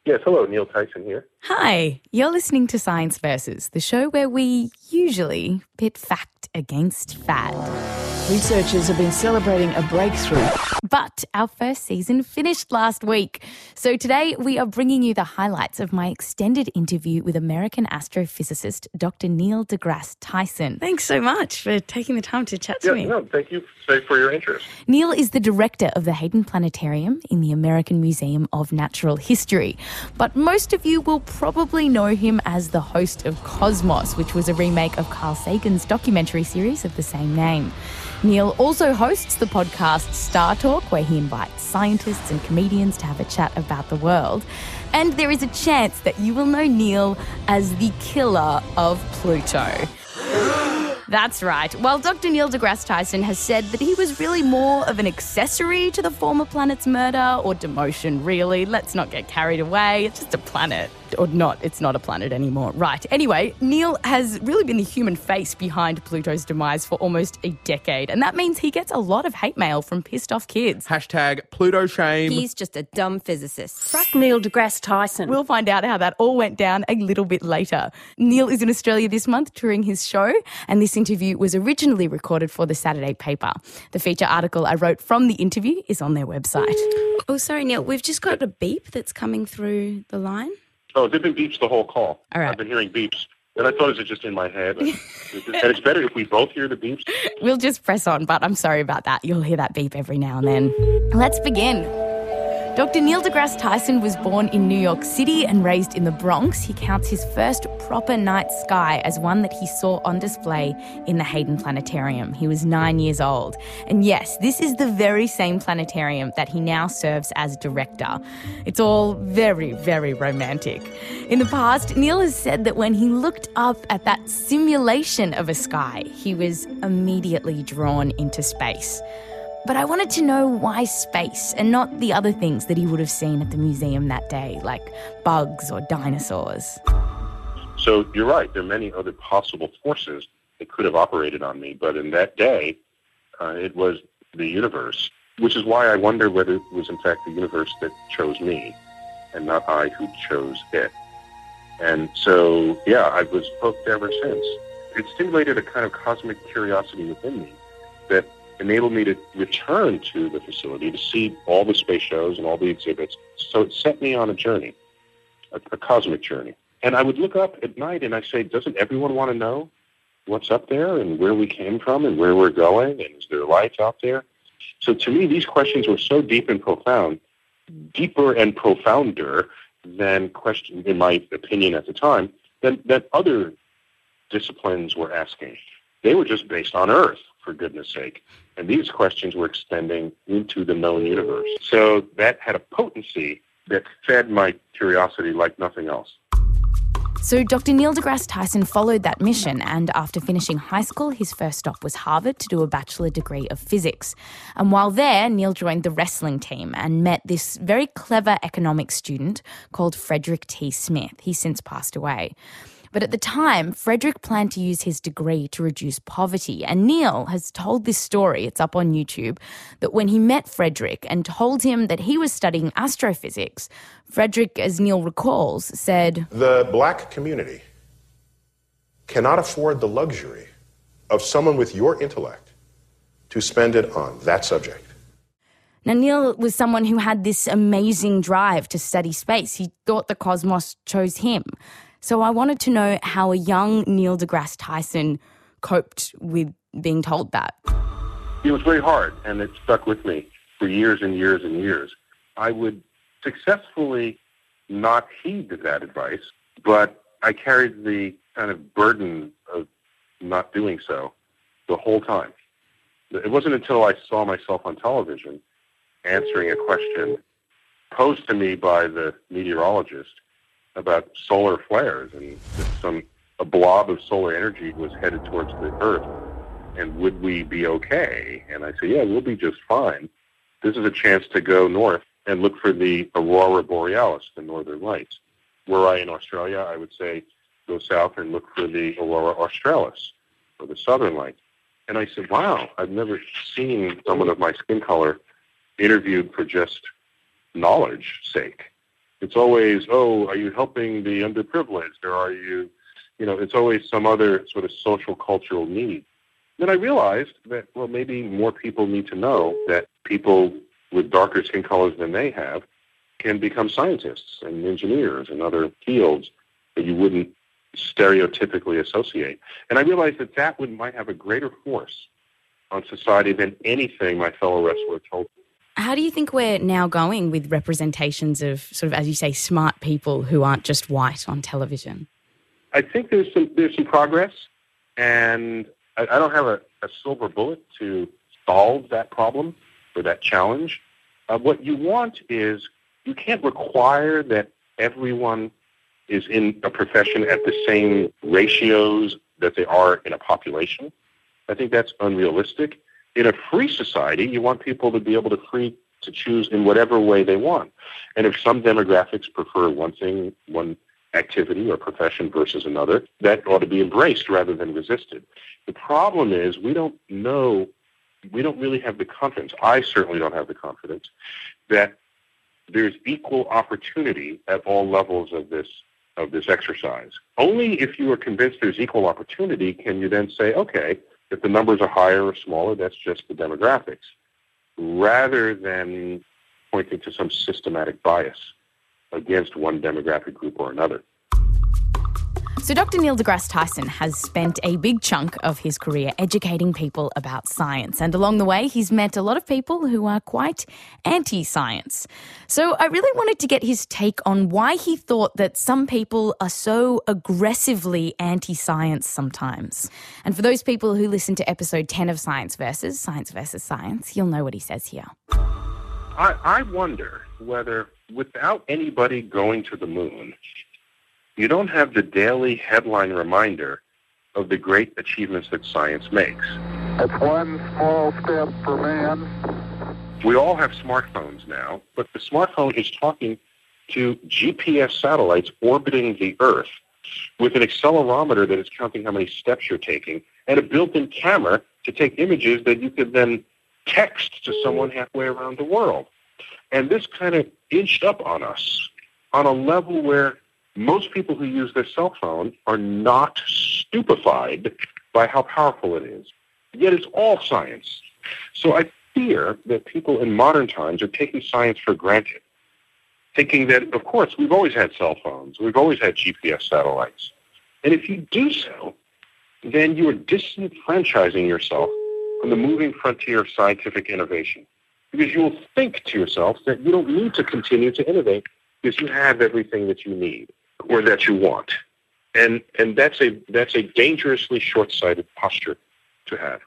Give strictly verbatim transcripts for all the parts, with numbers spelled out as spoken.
Yes, hello, Neil Tyson here. Hi, you're listening to Science Versus, the show where we usually pit fact against fad. Researchers have been celebrating a breakthrough. But our first season finished last week. So today we are bringing you the highlights of my extended interview with American astrophysicist Doctor Neil deGrasse Tyson. Thanks so much for taking the time to chat to Yeah, me. no, thank you for your interest. Neil is the director of the Hayden Planetarium in the American Museum of Natural History. But most of you will probably know him as the host of Cosmos, which was a remake of Carl Sagan's documentary series of the same name. Neil also hosts the podcast Star Talk, where he invites scientists and comedians to have a chat about the world. And there is a chance that you will know Neil as the killer of Pluto. That's right. While Doctor Neil deGrasse Tyson has said that he was really more of an accessory to the former planet's murder or demotion, really. Let's not get carried away. It's just a planet. Or not, it's not a planet anymore. Right. Anyway, Neil has really been the human face behind Pluto's demise for almost a decade. And that means he gets a lot of hate mail from pissed off kids. Hashtag Pluto shame. He's just a dumb physicist. Fuck Neil deGrasse Tyson. We'll find out how that all went down a little bit later. Neil is in Australia this month touring his show, and this interview was originally recorded for the Saturday paper. The feature article I wrote from the interview is on their website. Oh, sorry, Neil, we've just got a beep that's coming through the line. Oh, they've been beeps the whole call. All right. I've been hearing beeps, and I thought it was just in my head. And it's better if we both hear the beeps. We'll just press on, but I'm sorry about that. You'll hear that beep every now and then. Let's begin. Doctor Neil deGrasse Tyson was born in New York City and raised in the Bronx. He counts his first proper night sky as one that he saw on display in the Hayden Planetarium. He was nine years old. And yes, this is the very same planetarium that he now serves as director. It's all very, very romantic. In the past, Neil has said that when he looked up at that simulation of a sky, he was immediately drawn into space. But I wanted to know why space and not the other things that he would have seen at the museum that day, like bugs or dinosaurs. So you're right. There are many other possible forces that could have operated on me. But in that day, uh, it was the universe, which is why I wonder whether it was, in fact, the universe that chose me and not I who chose it. And so, yeah, I was hooked ever since. It stimulated a kind of cosmic curiosity within me that enabled me to return to the facility to see all the space shows and all the exhibits. So it set me on a journey, a, a cosmic journey. And I would look up at night and I say, doesn't everyone want to know what's up there and where we came from and where we're going and is there life out there? So to me, these questions were so deep and profound, deeper and profounder than questions, in my opinion at the time, than, that other disciplines were asking. They were just based on Earth, for goodness sake. And these questions were extending into the known universe. So that had a potency that fed my curiosity like nothing else. So Doctor Neil deGrasse Tyson followed that mission, and after finishing high school, his first stop was Harvard to do a bachelor degree of physics. And while there, Neil joined the wrestling team and met this very clever economics student called Frederick T. Smith. He's since passed away. But at the time, Frederick planned to use his degree to reduce poverty. And Neil has told this story, it's up on YouTube, that when he met Frederick and told him that he was studying astrophysics, Frederick, as Neil recalls, said, "The black community cannot afford the luxury of someone with your intellect to spend it on that subject." Now, Neil was someone who had this amazing drive to study space. He thought the cosmos chose him. So I wanted to know how a young Neil deGrasse Tyson coped with being told that. It was very hard, and it stuck with me for years and years and years. I would successfully not heed that advice, but I carried the kind of burden of not doing so the whole time. It wasn't until I saw myself on television answering a question posed to me by the meteorologist about solar flares and that some a blob of solar energy was headed towards the Earth, and would we be okay? And I said, yeah, we'll be just fine. This is a chance to go north and look for the aurora borealis, the northern lights. Were I in Australia, I would say go south and look for the aurora australis, or the southern lights. And I said, wow, I've never seen someone of my skin color interviewed for just knowledge sake. It's always, oh, are you helping the underprivileged, or are you, you know, it's always some other sort of social cultural need. Then I realized that, well, maybe more people need to know that people with darker skin colors than they have can become scientists and engineers and other fields that you wouldn't stereotypically associate. And I realized that that would might have a greater force on society than anything my fellow wrestler told me. How do you think we're now going with representations of sort of, as you say, smart people who aren't just white on television? I think there's some there's some progress, and I, I don't have a, a silver bullet to solve that problem or that challenge. Uh, what you want is, you can't require that everyone is in a profession at the same ratios that they are in a population. I think that's unrealistic. In a free society, you want people to be able to free to choose in whatever way they want. And if some demographics prefer one thing, one activity or profession versus another, that ought to be embraced rather than resisted. The problem is we don't know, we don't really have the confidence, I certainly don't have the confidence, that there's equal opportunity at all levels of this of this exercise. Only if you are convinced there's equal opportunity can you then say, okay, if the numbers are higher or smaller, that's just the demographics, rather than pointing to some systematic bias against one demographic group or another. So Doctor Neil deGrasse Tyson has spent a big chunk of his career educating people about science, and along the way he's met a lot of people who are quite anti-science. So I really wanted to get his take on why he thought that some people are so aggressively anti-science sometimes. And for those people who listen to episode ten of Science Versus, Science Versus Science, you'll know what he says here. I, I wonder whether, without anybody going to the moon, you don't have the daily headline reminder of the great achievements that science makes. It's one small step for man. We all have smartphones now, but the smartphone is talking to G P S satellites orbiting the Earth with an accelerometer that is counting how many steps you're taking and a built-in camera to take images that you could then text to someone halfway around the world. And this kind of inched up on us on a level where most people who use their cell phone are not stupefied by how powerful it is. Yet it's all science. So I fear that people in modern times are taking science for granted, thinking that, of course, we've always had cell phones, we've always had G P S satellites. And if you do so, then you are disenfranchising yourself from the moving frontier of scientific innovation, because you will think to yourself that you don't need to continue to innovate because you have everything that you need or that you want. And and that's a that's a dangerously short-sighted posture to have.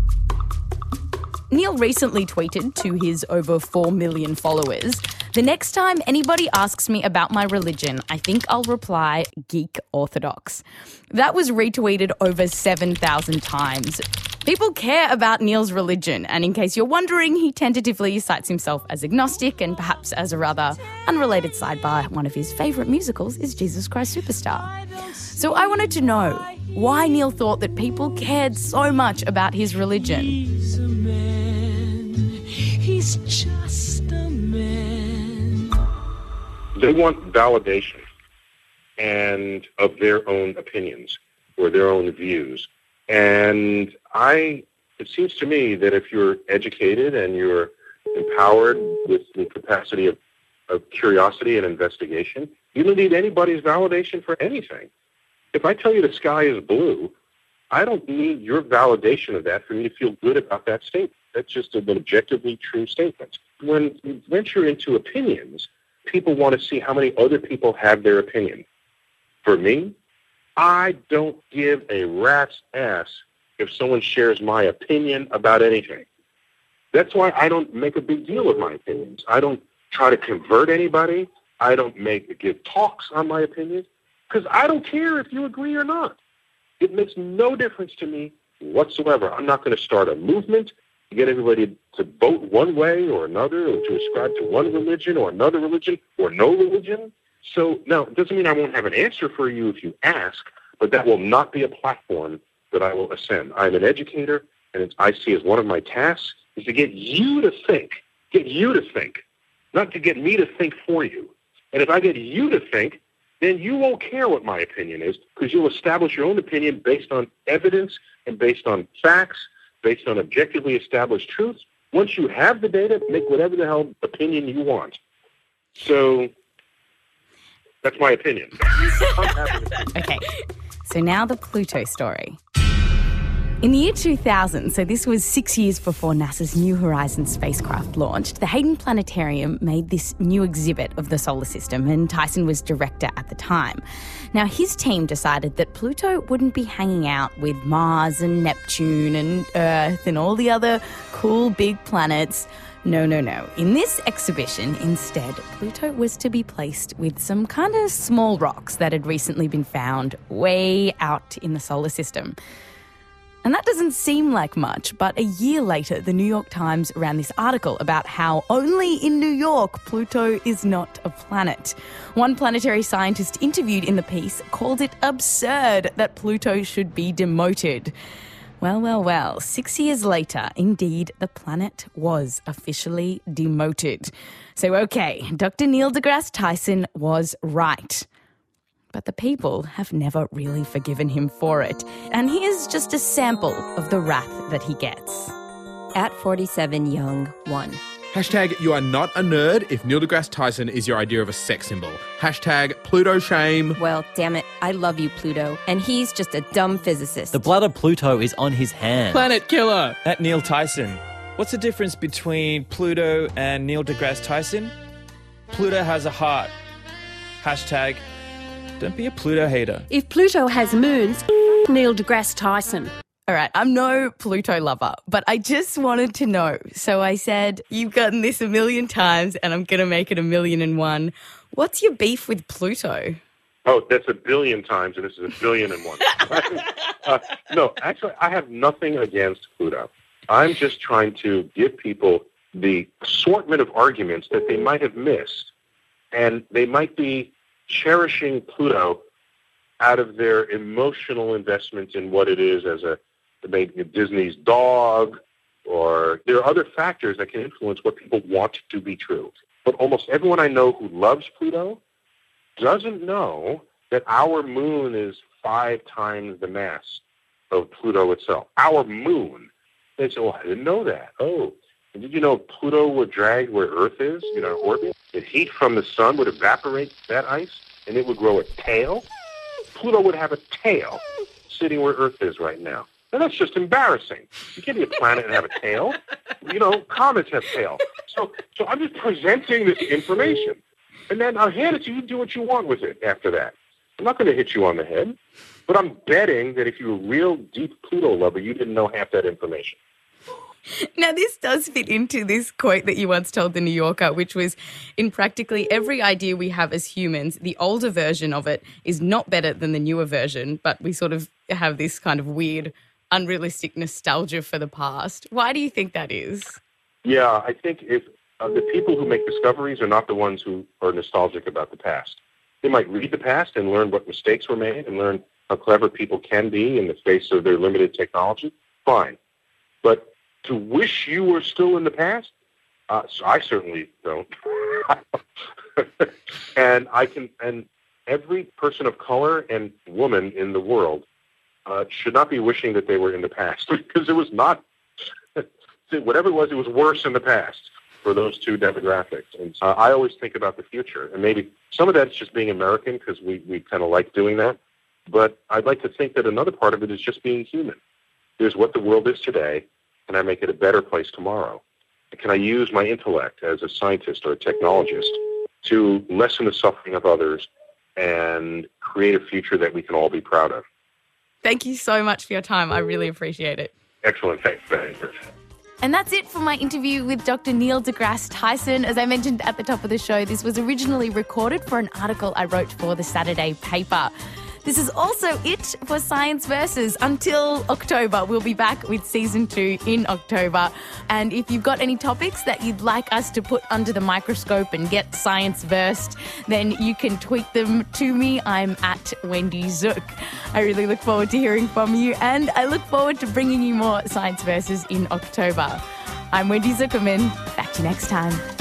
Neil recently tweeted to his over four million followers, "The next time anybody asks me about my religion, I think I'll reply, geek orthodox." That was retweeted over seven thousand times. People care about Neil's religion, and in case you're wondering, he tentatively cites himself as agnostic, and perhaps as a rather unrelated sidebar, one of his favourite musicals is Jesus Christ Superstar. So I wanted to know why Neil thought that people cared so much about his religion. He's a man. He's just a man. They want validation and of their own opinions or their own views. And I, it seems to me that if you're educated and you're empowered with the capacity of, of curiosity and investigation, you don't need anybody's validation for anything. If I tell you the sky is blue, I don't need your validation of that for me to feel good about that statement. That's just an objectively true statement. When you venture into opinions, people want to see how many other people have their opinion. For me, I don't give a rat's ass if someone shares my opinion about anything. That's why I don't make a big deal of my opinions. I don't try to convert anybody. I don't make give talks on my opinions because I don't care if you agree or not. It makes no difference to me whatsoever. I'm not going to start a movement to get everybody to vote one way or another, or to ascribe to one religion or another religion or no religion. So, now, it doesn't mean I won't have an answer for you if you ask, but that will not be a platform that I will ascend. I'm an educator, and it's, I see as one of my tasks is to get you to think, get you to think, not to get me to think for you. And if I get you to think, then you won't care what my opinion is because you'll establish your own opinion based on evidence and based on facts, based on objectively established truths. Once you have the data, make whatever the hell opinion you want. So that's my opinion. Okay, so now the Pluto story. In the year two thousand, so this was six years before NASA's New Horizons spacecraft launched, the Hayden Planetarium made this new exhibit of the solar system, and Tyson was director at the time. Now, his team decided that Pluto wouldn't be hanging out with Mars and Neptune and Earth and all the other cool big planets. No, no, no. In this exhibition, instead, Pluto was to be placed with some kind of small rocks that had recently been found way out in the solar system. And that doesn't seem like much, but a year later, the New York Times ran this article about how only in New York Pluto is not a planet. One planetary scientist interviewed in the piece called it absurd that Pluto should be demoted. Well, well, well, six years later, indeed, the planet was officially demoted. So, okay, Doctor Neil deGrasse Tyson was right. But the people have never really forgiven him for it. And here's just a sample of the wrath that he gets. At forty-seven Young, one. Hashtag you are not a nerd if Neil deGrasse Tyson is your idea of a sex symbol. Hashtag Pluto shame. Well, damn it, I love you, Pluto. And he's just a dumb physicist. The blood of Pluto is on his hands. Planet killer. At Neil Tyson. What's the difference between Pluto and Neil deGrasse Tyson? Pluto has a heart. Hashtag don't be a Pluto hater. If Pluto has moons, Neil deGrasse Tyson. All right, I'm no Pluto lover, but I just wanted to know. So I said, you've gotten this a million times and I'm going to make it a million and one. What's your beef with Pluto? Oh, that's a billion times, and this is a billion and one. uh, no, actually, I have nothing against Pluto. I'm just trying to give people the assortment of arguments that they might have missed, and they might be cherishing Pluto out of their emotional investment in what it is as a maybe Disney's dog, or there are other factors that can influence what people want to be true. But almost everyone I know who loves Pluto doesn't know that our moon is five times the mass of Pluto itself. Our moon. They say, oh, I didn't know that. Oh, and did you know Pluto would drag where Earth is in our orbit? The heat from the sun would evaporate that ice, and it would grow a tail. Pluto would have a tail sitting where Earth is right now. And that's just embarrassing. You can't be a planet and have a tail. You know, comets have tails. So, so I'm just presenting this information. And then I'll hand it to you. You do what you want with it after that. I'm not going to hit you on the head. But I'm betting that if you're a real deep Pluto lover, you didn't know half that information. Now, this does fit into this quote that you once told The New Yorker, which was, in practically every idea we have as humans, the older version of it is not better than the newer version, but we sort of have this kind of weird, unrealistic nostalgia for the past. Why do you think that is? Yeah, I think if uh, the people who make discoveries are not the ones who are nostalgic about the past. They might read the past and learn what mistakes were made and learn how clever people can be in the face of their limited technology. Fine. But to wish you were still in the past, uh, so I certainly don't. and I can, and every person of color and woman in the world uh, should not be wishing that they were in the past, because it was not. Whatever it was, it was worse in the past for those two demographics. And uh, I always think about the future, and maybe some of that's just being American because we we kind of like doing that. But I'd like to think that another part of it is just being human. There's what the world is today. Can I make it a better place tomorrow? Can I use my intellect as a scientist or a technologist to lessen the suffering of others and create a future that we can all be proud of? Thank you so much for your time. I really appreciate it. Excellent. Thanks. Thanks. And that's it for my interview with Doctor Neil deGrasse Tyson. As I mentioned at the top of the show, this was originally recorded for an article I wrote for the Saturday paper. This is also it for Science Versus. Until October, we'll be back with season two in October. And if you've got any topics that you'd like us to put under the microscope and get science versed, then you can tweet them to me. I'm at Wendy Zook. I really look forward to hearing from you, and I look forward to bringing you more Science Versus in October. I'm Wendy Zuckerman. Back to you next time.